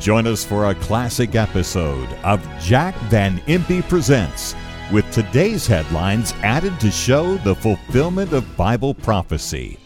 Join us for a classic episode of Jack Van Impe Presents, with today's headlines added to show the fulfillment of Bible prophecy.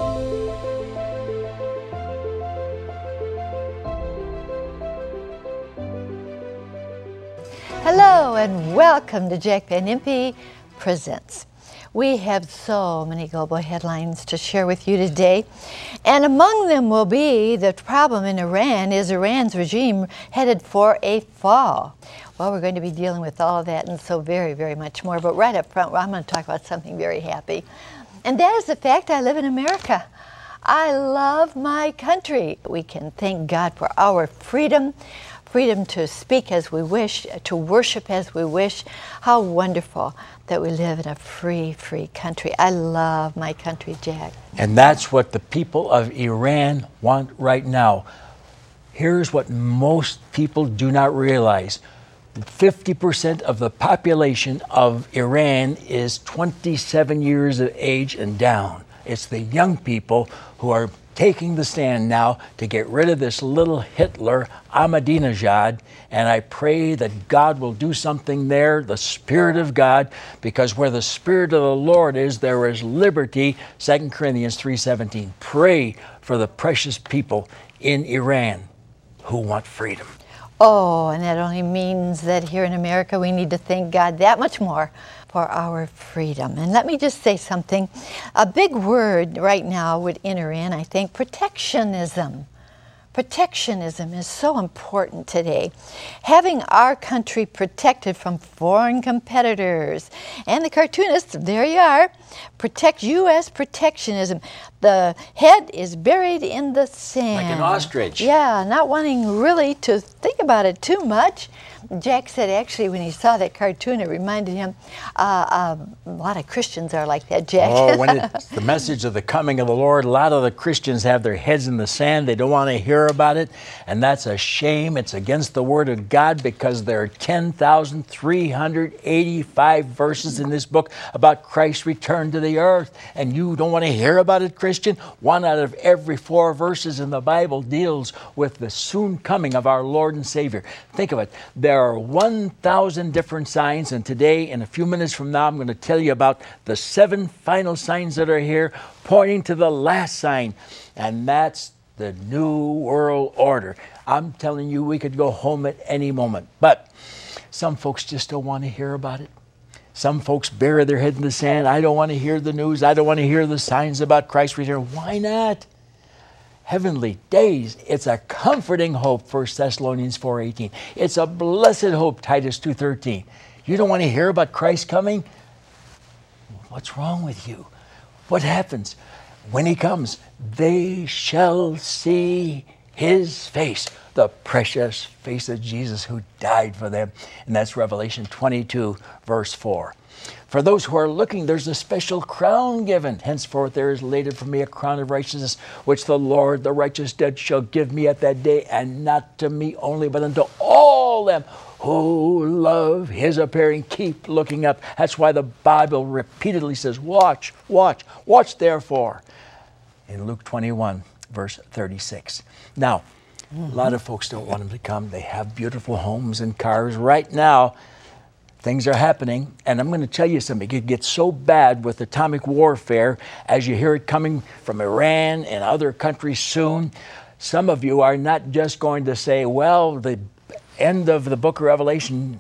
Hello and welcome to Jack Van Impe Presents. We have so many global headlines to share with you today, and among them will be the problem in Iran. Is Iran's regime headed for a fall? Well, we're going to be dealing with all of that and so very, very much more. But right up front, I'm going to talk about something very happy, and that is the fact I live in America. I love my country. We can thank God for our freedom to speak as we wish, to worship as we wish. How wonderful that we live in a free country. I love my country, Jack. And that's what the people of Iran want right now. Here's what most people do not realize. 50% of the population of Iran is 27 years of age and down. It's the young people who are taking the stand now to get rid of this little Hitler, Ahmadinejad, and I pray that God will do something there, the Spirit of God, because where the Spirit of the Lord is, there is liberty, 2 Corinthians 3:17. Pray for the precious people in Iran who want freedom. Oh, and that only means that here in America we need to thank God that much more for our freedom. And let me just say something. A big word right now in Iran, I think, protectionism. Protectionism is so important today. Having our country protected from foreign competitors. And the cartoonists, there you are, protect U.S. protectionism. The head is buried in the sand. Like an ostrich. Yeah, not wanting really to think about it too much. Jack said actually when he saw that cartoon, it reminded him, a lot of Christians are like that, Jack. Oh, when it's the message of the coming of the Lord, a lot of the Christians have their heads in the sand. They don't want to hear about it, and that's a shame. It's against the Word of God because there are 10,385 verses in this book about Christ's return to the earth, and you don't want to hear about it, Christian? 1 out of every 4 verses in the Bible deals with the soon coming of our Lord and Savior. Think of it. There are 1,000 different signs, and today, in a few minutes from now, I'm going to tell you about the 7 final signs that are here, pointing to the last sign, and that's the New World Order. I'm telling you, we could go home at any moment, but some folks just don't want to hear about it. Some folks bury their head in the sand. I don't want to hear the news. I don't want to hear the signs about Christ's return. Why not? Heavenly days. It's a comforting hope, 1 Thessalonians 4:18. It's a blessed hope, Titus 2:13. You don't want to hear about Christ coming? What's wrong with you? What happens? When he comes, they shall see his face, the precious face of Jesus who died for them. And that's Revelation 22, verse 4. For those who are looking, there's a special crown given. Henceforth there is laid up for me a crown of righteousness, which the Lord, the righteous judge, shall give me at that day, and not to me only, but unto all them who love his appearing. Keep looking up. That's why the Bible repeatedly says, watch, watch, watch therefore. In Luke 21, verse 36. Now, a lot of folks don't want him to come. They have beautiful homes and cars. Right now, things are happening, and I'm going to tell you something. It gets so bad with atomic warfare as you hear it coming from Iran and other countries soon. Some of you are not just going to say, well, the end of the book of Revelation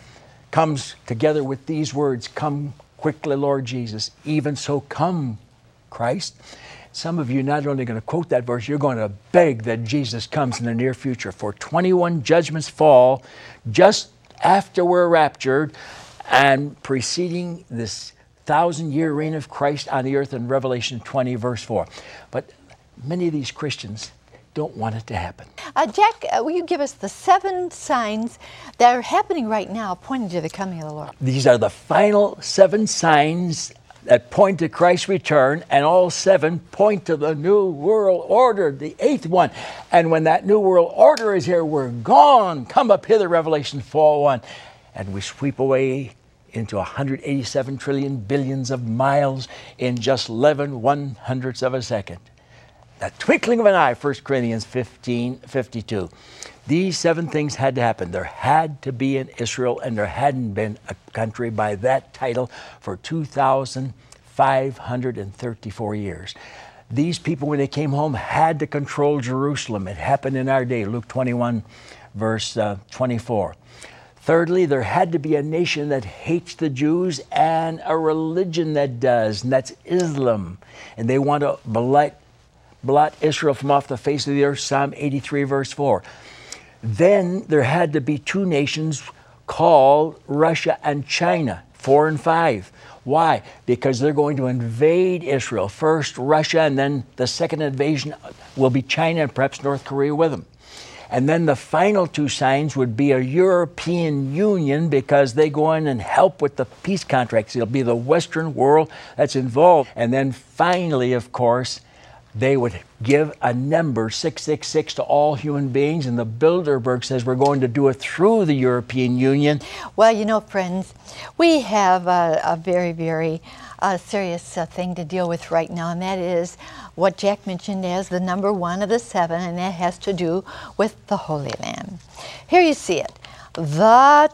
comes together with these words, come quickly, Lord Jesus. Even so, come, Christ. Some of you are not only going to quote that verse, you're going to beg that Jesus comes in the near future. For 21 judgments fall just after we're raptured and preceding this 1,000-year reign of Christ on the earth in Revelation 20, verse 4. But many of these Christians don't want it to happen. Jack, will you give us the 7 signs that are happening right now pointing to the coming of the Lord? These are the final 7 signs that point to Christ's return, and all 7 point to the New World Order, the 8th one. And when that New World Order is here, we're gone. Come up hither, Revelation 4:1. And we sweep away into 187 trillion billions of miles in just 11 1/100ths of a second. the twinkling of an eye, 1 Corinthians 15:52. These 7 things had to happen. There had to be an Israel, and there hadn't been a country by that title for 2,534 years. These people, when they came home, had to control Jerusalem. It happened in our day, Luke 21, verse 24. Thirdly, there had to be a nation that hates the Jews and a religion that does, and that's Islam. And they want to blot Israel from off the face of the earth, Psalm 83, verse 4. Then there had to be 2 nations called Russia and China, 4 and 5. Why? Because they're going to invade Israel. First Russia, and then the second invasion will be China and perhaps North Korea with them. And then the final 2 signs would be a European Union, because they go in and help with the peace contracts. It'll be the Western world that's involved. And then finally, of course, they would give a number, 666, to all human beings. And the Bilderberg says we're going to do it through the European Union. Well, you know, friends, we have a very, very serious thing to deal with right now, and that is what Jack mentioned as the number 1 of the 7, and that has to do with the Holy Land. Here you see it. The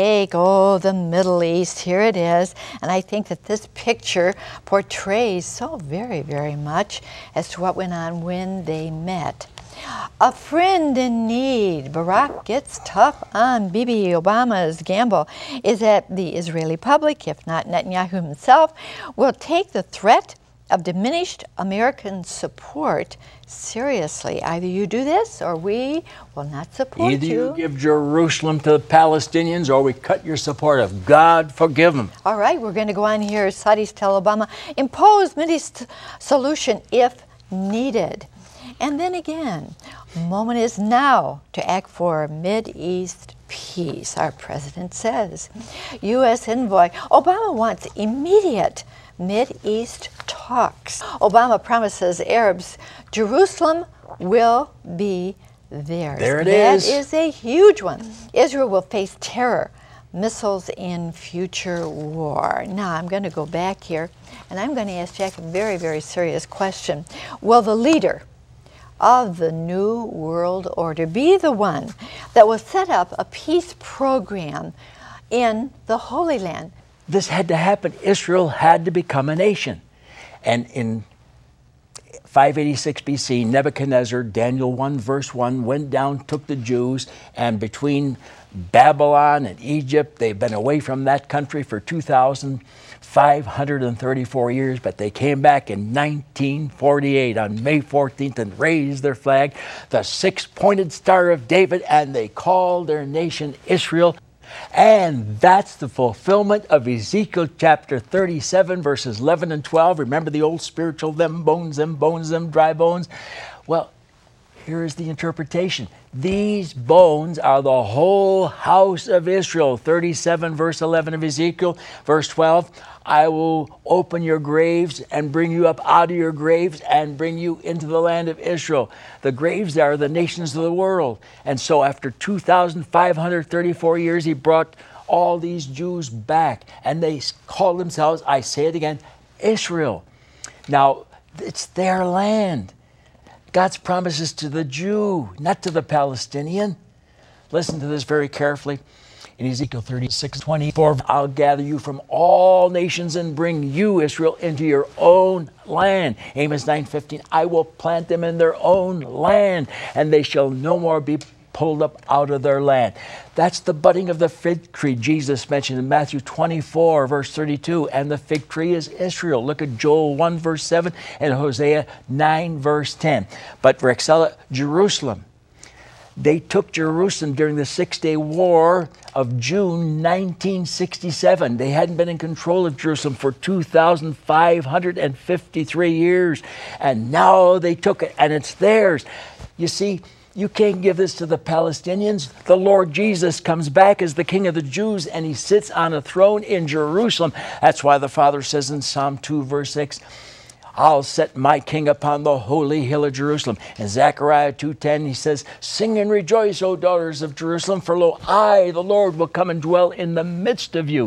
the Middle East, here it is. And I think that this picture portrays so very, very much as to what went on when they met. A friend in need. Barack gets tough on Bibi. Obama's gamble is that the Israeli public, if not Netanyahu himself, will take the threat of diminished American support seriously. Either you do this or we will not support you. Either you give Jerusalem to the Palestinians or we cut your support of God forgive them. All right, we're going to go on here. Saudis tell Obama, impose Mideast solution if needed. And then again, moment is now to act for Mideast peace, our president says. U.S. envoy, Obama wants immediate Mideast talks. Obama promises Arabs Jerusalem will be theirs. There it is. That is a huge one. Israel will face terror, missiles in future war. Now I'm going to go back here and I'm going to ask Jack a very, very serious question. Will the leader of the New World Order be the one that will set up a peace program in the Holy Land? This had to happen. Israel had to become a nation. And in 586 BC, Nebuchadnezzar, Daniel 1 verse 1, went down, took the Jews, and between Babylon and Egypt, they've been away from that country for 2,534 years, but they came back in 1948 on May 14th and raised their flag, the 6-pointed Star of David, and they called their nation Israel. And that's the fulfillment of Ezekiel chapter 37, verses 11 and 12. Remember the old spiritual, them bones, them dry bones? Well, here is the interpretation. These bones are the whole house of Israel. 37, verse 11 of Ezekiel. Verse 12, I will open your graves and bring you up out of your graves and bring you into the land of Israel. The graves are the nations of the world. And so after 2,534 years, he brought all these Jews back. And they called themselves, I say it again, Israel. Now, it's their land. God's promises to the Jew, not to the Palestinian. Listen to this very carefully. In Ezekiel 36:24, I'll gather you from all nations and bring you, Israel, into your own land. Amos 9:15, I will plant them in their own land, and they shall no more be pulled up out of their land. That's the budding of the fig tree Jesus mentioned in Matthew 24, verse 32. And the fig tree is Israel. Look at Joel 1, verse 7 and Hosea 9, verse 10. But Rexella, Jerusalem. They took Jerusalem during the 6-day war of June 1967. They hadn't been in control of Jerusalem for 2,553 years. And now they took it, and it's theirs. You see, you can't give this to the Palestinians. The Lord Jesus comes back as the King of the Jews, and he sits on a throne in Jerusalem. That's why the Father says in Psalm 2, verse 6, I'll set my king upon the holy hill of Jerusalem. In Zechariah 2:10, he says, sing and rejoice, O daughters of Jerusalem, for lo, I, the Lord, will come and dwell in the midst of you.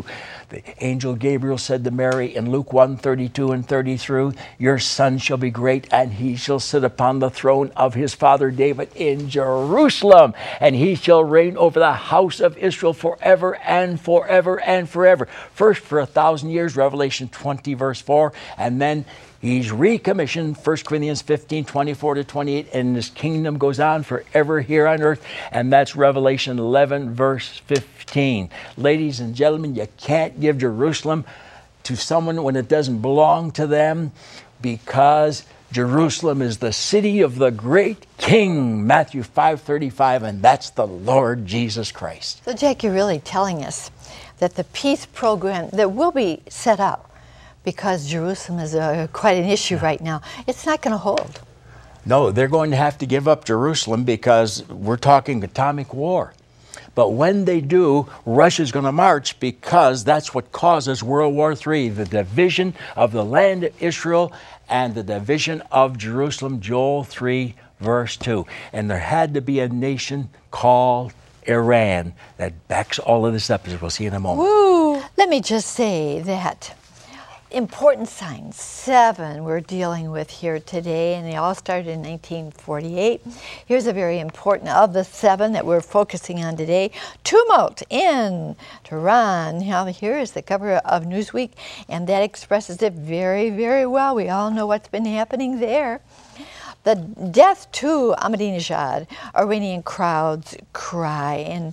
The angel Gabriel said to Mary in Luke 1:32 and 33, your son shall be great, and he shall sit upon the throne of his father David in Jerusalem, and he shall reign over the house of Israel forever and forever and forever. First for 1,000 years, Revelation 20 verse 4, and then he's recommissioned, 1 Corinthians 15:24-28, and his kingdom goes on forever here on earth, and that's Revelation 11 verse 15. Ladies and gentlemen, you can't give Jerusalem to someone when it doesn't belong to them, because Jerusalem is the city of the great King, Matthew 5:35, and that's the Lord Jesus Christ. So, Jack, you're really telling us that the peace program that will be set up, because Jerusalem is quite an issue right now, it's not going to hold. No, they're going to have to give up Jerusalem because we're talking atomic war. But when they do, Russia's going to march, because that's what causes World War III, the division of the land of Israel and the division of Jerusalem, Joel 3, verse 2. And there had to be a nation called Iran that backs all of this up, as we'll see in a moment. Woo! Let me just say that important signs, 7 we're dealing with here today, and they all started in 1948. Here's a very important of the 7 that we're focusing on today. Tumult in Tehran. Now here is the cover of Newsweek, and that expresses it very, very well. We all know what's been happening there. The death to Ahmadinejad, Iranian crowds cry, and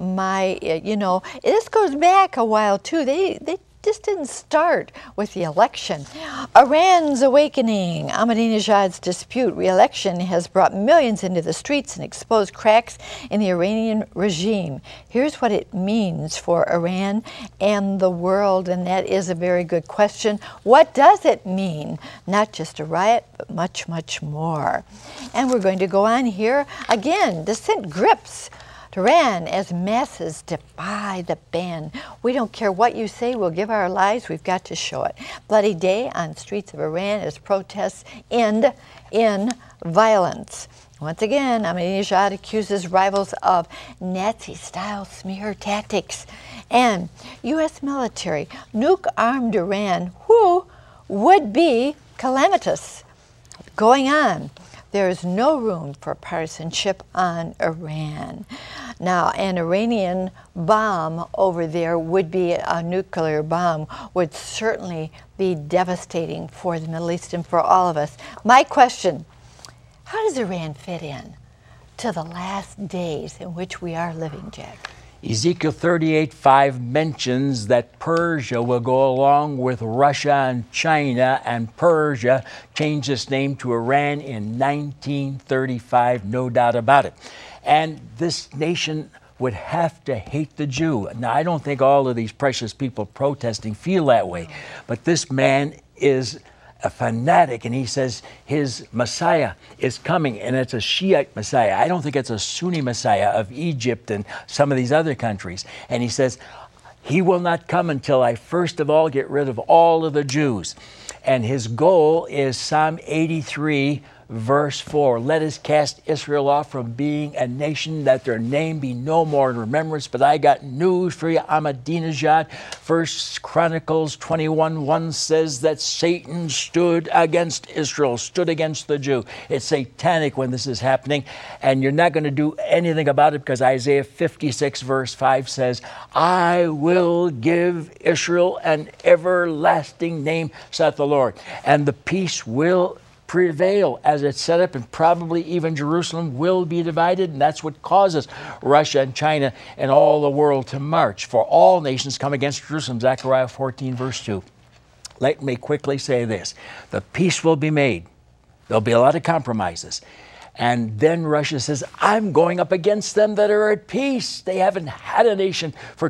this goes back a while too. They just didn't start with the election. Iran's awakening. Ahmadinejad's dispute re-election has brought millions into the streets and exposed cracks in the Iranian regime. Here's what it means for Iran and the world, and that is a very good question. What does it mean? Not just a riot, but much, much more. And we're going to go on here. Again, dissent grips Iran as masses defy the ban. We don't care what you say, we'll give our lives, we've got to show it. Bloody day on streets of Iran as protests end in violence. Once again, Ahmadinejad accuses rivals of Nazi-style smear tactics. And U.S. military nuke-armed Iran, who would be calamitous. Going on. There is no room for partisanship on Iran. Now, an Iranian bomb over there would be a nuclear bomb, would certainly be devastating for the Middle East and for all of us. My question, how does Iran fit in to the last days in which we are living, Jack? Ezekiel 38:5 mentions that Persia will go along with Russia and China, and Persia changed its name to Iran in 1935, no doubt about it. And this nation would have to hate the Jew. Now, I don't think all of these precious people protesting feel that way, but this man is a fanatic, and he says his Messiah is coming, and it's a Shiite Messiah. I don't think it's a Sunni Messiah of Egypt and some of these other countries. And he says, he will not come until I first of all get rid of all of the Jews. And his goal is Psalm 83, verse 4. Let us cast Israel off from being a nation, that their name be no more in remembrance. But I got news for you, Ahmadinejad. 1 Chronicles 21:1 says that Satan stood against Israel, stood against the Jew. It's satanic when this is happening, and you're not going to do anything about it, because Isaiah 56 verse 5 says, I will give Israel an everlasting name, saith the Lord, and the peace will prevail as it's set up, and probably even Jerusalem will be divided, and that's what causes Russia and China and all the world to march. For all nations come against Jerusalem, Zechariah 14 verse 2. Let me quickly say this. The peace will be made. There'll be a lot of compromises. And then Russia says, I'm going up against them that are at peace. They haven't had a nation for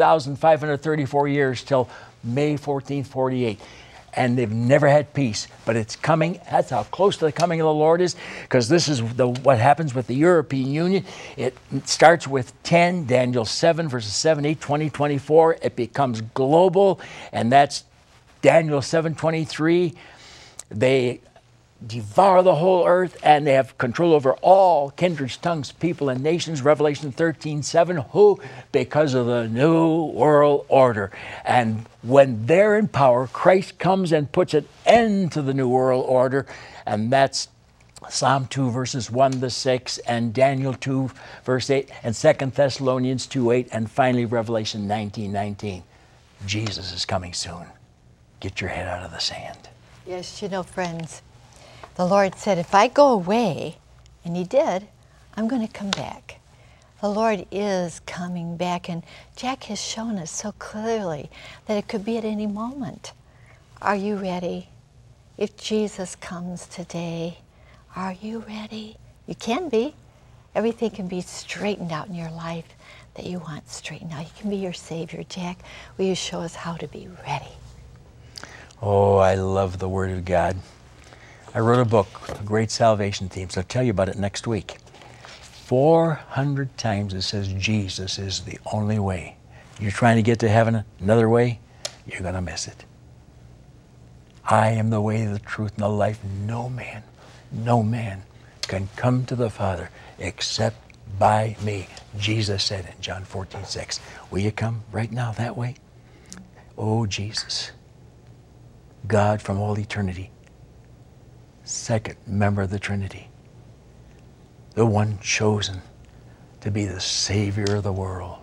2,534 years till May 1448. And they've never had peace, but it's coming. That's how close to the coming of the Lord is, because this is what happens with the European Union. It starts with 10, Daniel 7, verses 7, 8, 20, 24. It becomes global, and that's Daniel 7:23. They devour the whole earth, and they have control over all kindreds, tongues, people, and nations. Revelation 13:7. Who? Because of the new world order. And when they're in power, Christ comes and puts an end to the new world order, and that's Psalm 2 verses 1 to 6, and Daniel 2 verse 8, and 2 Thessalonians 2:8, and finally Revelation 19:19. Jesus is coming soon. Get your head out of the sand. Yes, you know, friends, the Lord said, if I go away, and He did, I'm going to come back. The Lord is coming back, and Jack has shown us so clearly that it could be at any moment. Are you ready? If Jesus comes today, are you ready? You can be. Everything can be straightened out in your life that you want straightened out. He can be your Savior. Jack, will you show us how to be ready? Oh, I love the Word of God. I wrote a book, The Great Salvation Themes. I'll tell you about it next week. 400 times it says Jesus is the only way. You're trying to get to heaven another way, you're going to miss it. I am the way, the truth, and the life. No man can come to the Father except by me. Jesus said in John 14:6. Will you come right now that way? Oh, Jesus, God from all eternity, second member of the Trinity, the one chosen to be the Savior of the world.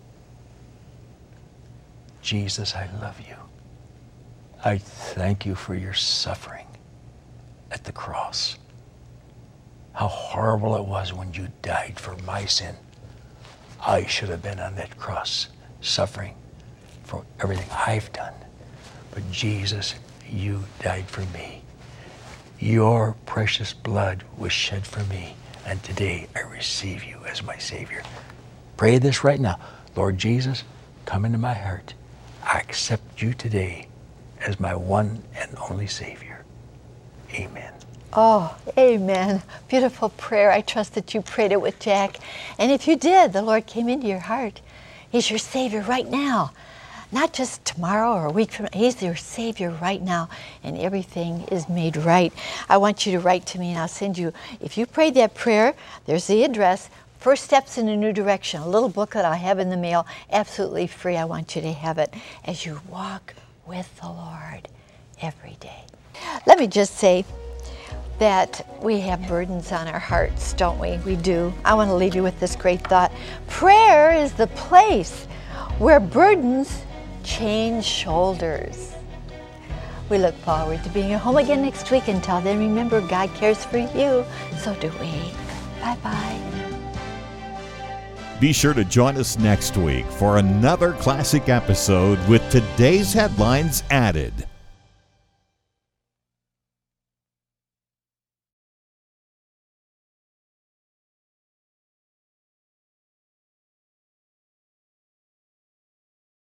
Jesus, I love you. I thank you for your suffering at the cross. How horrible it was when you died for my sin. I should have been on that cross suffering for everything I've done. But Jesus, you died for me. Your precious blood was shed for me. And today I receive you as my Savior. Pray this right now. Lord Jesus, come into my heart. I accept you today as my one and only Savior. Amen. Oh, amen. Beautiful prayer. I trust that you prayed it with Jack. And if you did, the Lord came into your heart. He's your Savior right now. Not just tomorrow or a week from now. He's your Savior right now, and everything is made right. I want you to write to me, and I'll send you, if you prayed that prayer, there's the address, First Steps in a New Direction, a little booklet I have in the mail, absolutely free. I want you to have it as you walk with the Lord every day. Let me just say that we have burdens on our hearts, don't we? We do. I want to leave you with this great thought. Prayer is the place where burdens change shoulders. We look forward to being at home again next week. Until then, remember, God cares for you. So do we. Bye-bye. Be sure to join us next week for another classic episode with today's headlines added.